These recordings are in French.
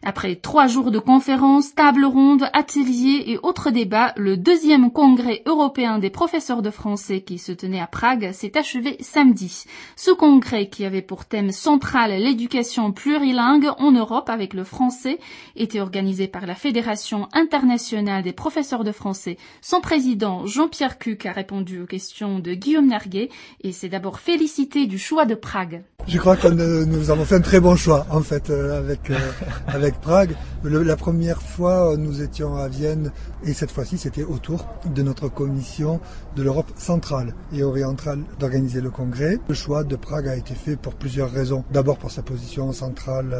Après 3 jours de conférences, tables rondes, ateliers et autres débats, le 2e congrès européen des professeurs de français qui se tenait à Prague s'est achevé samedi. Ce congrès, qui avait pour thème central l'éducation plurilingue en Europe avec le français, était organisé par la Fédération internationale des professeurs de français. Son président, Jean-Pierre Cuc, a répondu aux questions de Guillaume Narguet et s'est d'abord félicité du choix de Prague. Je crois que nous avons fait un très bon choix, en fait, avec Prague. La première fois, nous étions à Vienne, et cette fois-ci, c'était autour de notre commission de l'Europe centrale et orientale d'organiser le congrès. Le choix de Prague a été fait pour plusieurs raisons. D'abord pour sa position centrale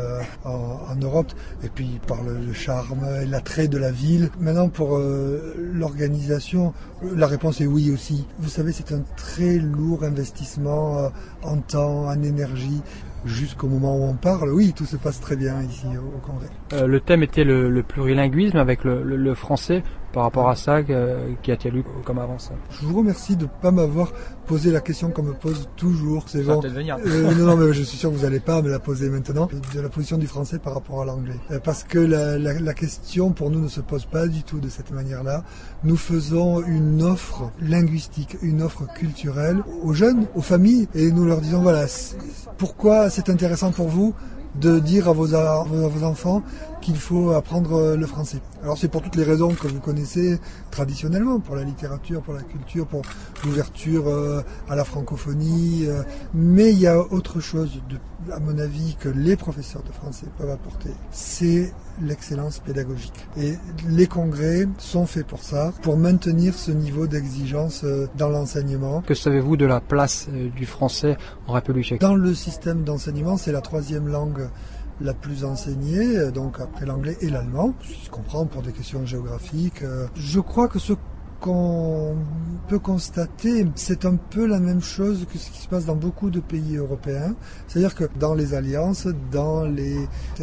en Europe, et puis par le charme et l'attrait de la ville. Maintenant, pour l'organisation, la réponse est oui aussi. Vous savez, c'est un très lourd investissement en temps, en énergie. Jusqu'au moment où on parle, oui, tout se passe très bien ici au Congrès. Le thème était le plurilinguisme avec le français. Par rapport à ça, qu'y a-t-il eu comme avance? Je vous remercie de ne pas m'avoir posé la question qu'on me pose toujours. C'est ça bon. va peut-être venir. Non, mais je suis sûr que vous n'allez pas me la poser maintenant. De la position du français par rapport à l'anglais. Parce que la question pour nous ne se pose pas du tout de cette manière-là. Nous faisons une offre linguistique, une offre culturelle aux jeunes, aux familles, et nous leur disons voilà, pourquoi c'est intéressant pour vous de dire à vos enfants qu'il faut apprendre le français. Alors c'est pour toutes les raisons que vous connaissez traditionnellement, pour la littérature, pour la culture, pour l'ouverture à la francophonie, mais il y a autre chose, à mon avis, que les professeurs de français peuvent apporter, c'est l'excellence pédagogique. Et les congrès sont faits pour ça, pour maintenir ce niveau d'exigence dans l'enseignement. Que savez-vous de la place du français en République tchèque? Dans le système d'enseignement, c'est la 3e langue la plus enseignée, donc après l'anglais et l'allemand, ce qui se comprend pour des questions géographiques. Je crois que ce qu'on peut constater, c'est un peu la même chose que ce qui se passe dans beaucoup de pays européens. C'est-à-dire que dans les alliances, dans les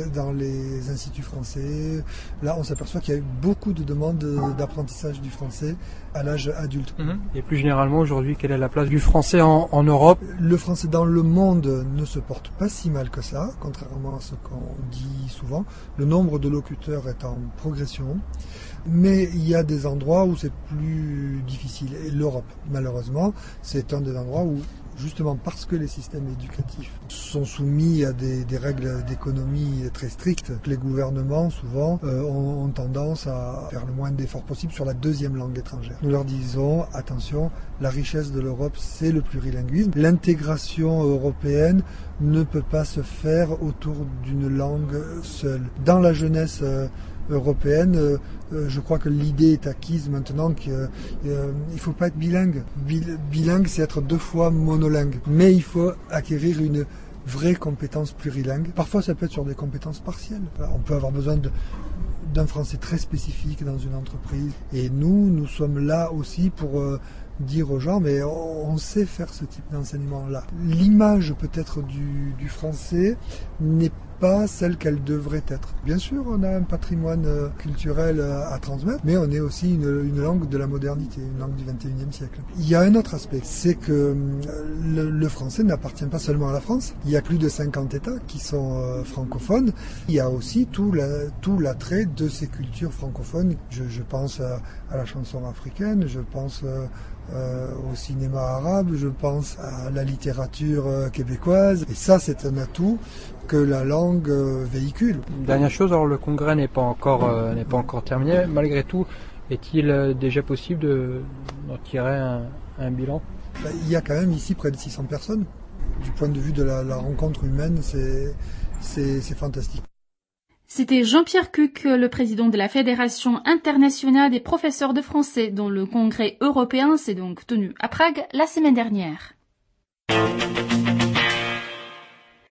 instituts français, là on s'aperçoit qu'il y a eu beaucoup de demandes d'apprentissage du français à l'âge adulte. Et plus généralement aujourd'hui, quelle est la place du français en Europe? Le français dans le monde ne se porte pas si mal que ça, contrairement à ce qu'on dit souvent. Le nombre de locuteurs est en progression. Mais il y a des endroits où c'est plus difficile. Et l'Europe, malheureusement, c'est un des endroits où, justement parce que les systèmes éducatifs sont soumis à des règles d'économie très strictes, les gouvernements, souvent, ont tendance à faire le moins d'efforts possible sur la 2e langue étrangère. Nous leur disons, attention, la richesse de l'Europe, c'est le plurilinguisme. L'intégration européenne ne peut pas se faire autour d'une langue seule. Dans la jeunesse européenne, je crois que l'idée est acquise maintenant qu'il ne faut pas être bilingue. Bilingue, c'est être 2 fois monolingue. Mais il faut acquérir une vraie compétence plurilingue. Parfois, ça peut être sur des compétences partielles. On peut avoir besoin d'un français très spécifique dans une entreprise. Et nous sommes là aussi pour dire aux gens, mais on sait faire ce type d'enseignement-là. L'image peut-être du français n'est pas celle qu'elle devrait être. Bien sûr, on a un patrimoine culturel à transmettre, mais on est aussi une langue de la modernité, une langue du XXIe siècle. Il y a un autre aspect, c'est que le français n'appartient pas seulement à la France. Il y a plus de 50 États qui sont francophones. Il y a aussi tout l'attrait de ces cultures francophones. Je pense à la chanson africaine, je pense au cinéma arabe, je pense à la littérature québécoise. Et ça, c'est un atout que la langue véhicule. Dernière chose, alors le congrès n'est pas encore terminé. Malgré tout, est-il déjà possible d'en tirer un bilan? Il y a quand même ici près de 600 personnes. Du point de vue de la rencontre humaine, c'est fantastique. C'était Jean-Pierre Cuc, le président de la Fédération internationale des professeurs de français, dont le congrès européen s'est donc tenu à Prague la semaine dernière.